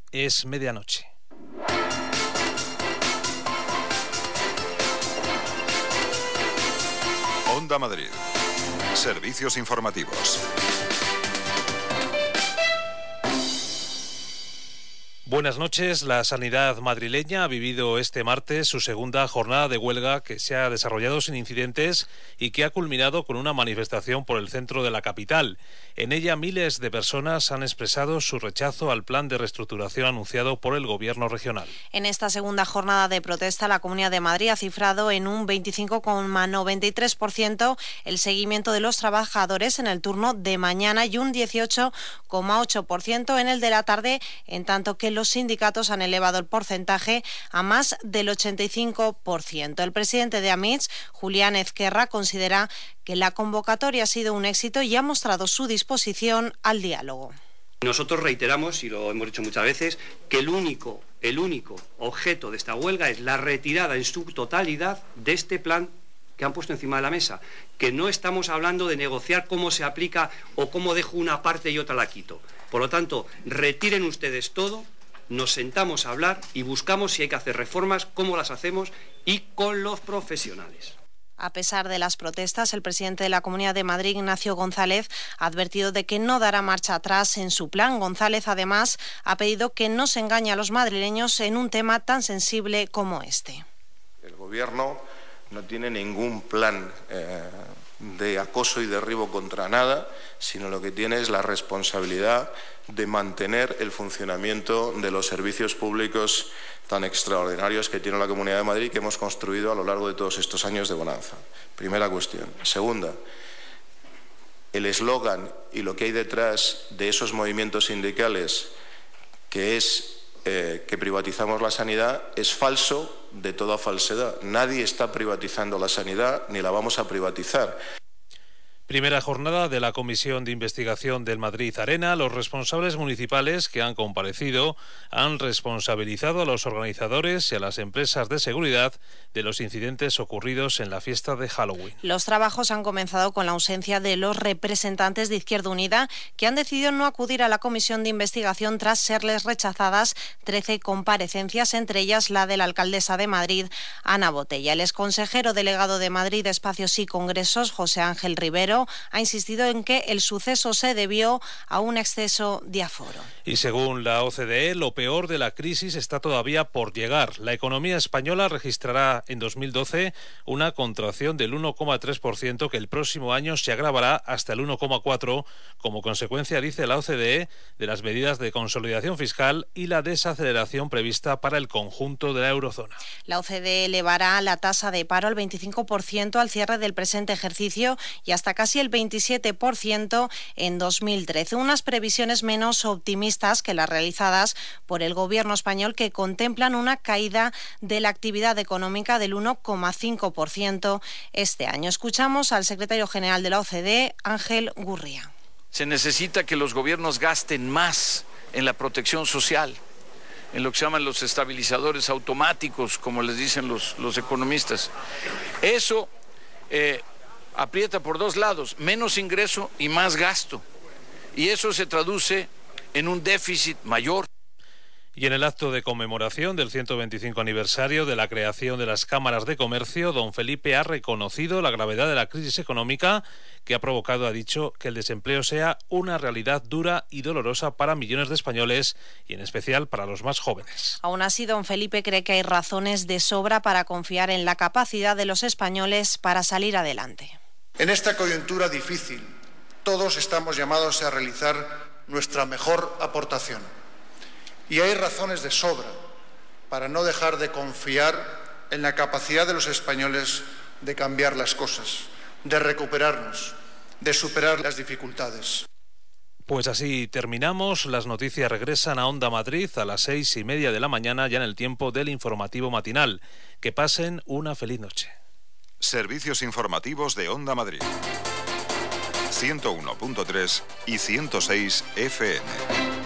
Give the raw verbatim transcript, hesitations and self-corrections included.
es medianoche. Onda Madrid. Servicios informativos. Buenas noches. La sanidad madrileña ha vivido este martes su segunda jornada de huelga que se ha desarrollado sin incidentes y que ha culminado con una manifestación por el centro de la capital. En ella miles de personas han expresado su rechazo al plan de reestructuración anunciado por el gobierno regional. En esta segunda jornada de protesta, la Comunidad de Madrid ha cifrado en un veinticinco coma noventa y tres por ciento el seguimiento de los trabajadores en el turno de mañana y un dieciocho coma ocho por ciento en el de la tarde, en tanto que los sindicatos han elevado el porcentaje a más del ochenta y cinco por ciento. El presidente de Amitx, Julián Ezquerra, considera que la convocatoria ha sido un éxito y ha mostrado su disposición al diálogo. Nosotros reiteramos, y lo hemos dicho muchas veces, que el único, el único objeto de esta huelga es la retirada en su totalidad de este plan que han puesto encima de la mesa, que no estamos hablando de negociar cómo se aplica o cómo dejo una parte y otra la quito. Por lo tanto, retiren ustedes todo, nos sentamos a hablar y buscamos si hay que hacer reformas, cómo las hacemos y con los profesionales. A pesar de las protestas, el presidente de la Comunidad de Madrid, Ignacio González, ha advertido de que no dará marcha atrás en su plan. González, además, ha pedido que no se engañe a los madrileños en un tema tan sensible como este. El Gobierno no tiene ningún plan eh, de acoso y derribo contra nada, sino lo que tiene es la responsabilidad de mantener el funcionamiento de los servicios públicos tan extraordinarios que tiene la Comunidad de Madrid, que hemos construido a lo largo de todos estos años de bonanza. Primera cuestión. Segunda, el eslogan y lo que hay detrás de esos movimientos sindicales, que es eh, que privatizamos la sanidad, es falso de toda falsedad. Nadie está privatizando la sanidad ni la vamos a privatizar. Primera jornada de la Comisión de Investigación del Madrid Arena. Los responsables municipales que han comparecido han responsabilizado a los organizadores y a las empresas de seguridad de los incidentes ocurridos en la fiesta de Halloween. Los trabajos han comenzado con la ausencia de los representantes de Izquierda Unida, que han decidido no acudir a la Comisión de Investigación tras serles rechazadas trece comparecencias, entre ellas la de la alcaldesa de Madrid, Ana Botella. El exconsejero delegado de Madrid de Espacios y Congresos, José Ángel Rivero, ha insistido en que el suceso se debió a un exceso de aforo. Y según la O C D E, lo peor de la crisis está todavía por llegar. La economía española registrará en dos mil doce una contracción del uno coma tres por ciento que el próximo año se agravará hasta el uno coma cuatro por ciento como consecuencia, dice la O C D E, de las medidas de consolidación fiscal y la desaceleración prevista para el conjunto de la eurozona. La O C D E elevará la tasa de paro al veinticinco por ciento al cierre del presente ejercicio y hasta casi el veintisiete por ciento en dos mil trece, unas previsiones menos optimistas que las realizadas por el gobierno español, que contemplan una caída de la actividad económica del uno coma cinco por ciento este año. Escuchamos al secretario general de la O C D E, Ángel Gurría. Se necesita que los gobiernos gasten más en la protección social, en lo que se llaman los estabilizadores automáticos, como les dicen los, los economistas. Eso eh, aprieta por dos lados, menos ingreso y más gasto. Y eso se traduce en un déficit mayor. Y en el acto de conmemoración del ciento veinticinco aniversario de la creación de las cámaras de comercio, don Felipe ha reconocido la gravedad de la crisis económica que ha provocado, ha dicho, que el desempleo sea una realidad dura y dolorosa para millones de españoles y en especial para los más jóvenes. Aún así, don Felipe cree que hay razones de sobra para confiar en la capacidad de los españoles para salir adelante. En esta coyuntura difícil, todos estamos llamados a realizar nuestra mejor aportación. Y hay razones de sobra para no dejar de confiar en la capacidad de los españoles de cambiar las cosas, de recuperarnos, de superar las dificultades. Pues así terminamos. Las noticias regresan a Onda Madrid a las seis y media de la mañana, ya en el tiempo del informativo matinal. Que pasen una feliz noche. Servicios informativos de Onda Madrid. ciento uno punto tres y ciento seis F M.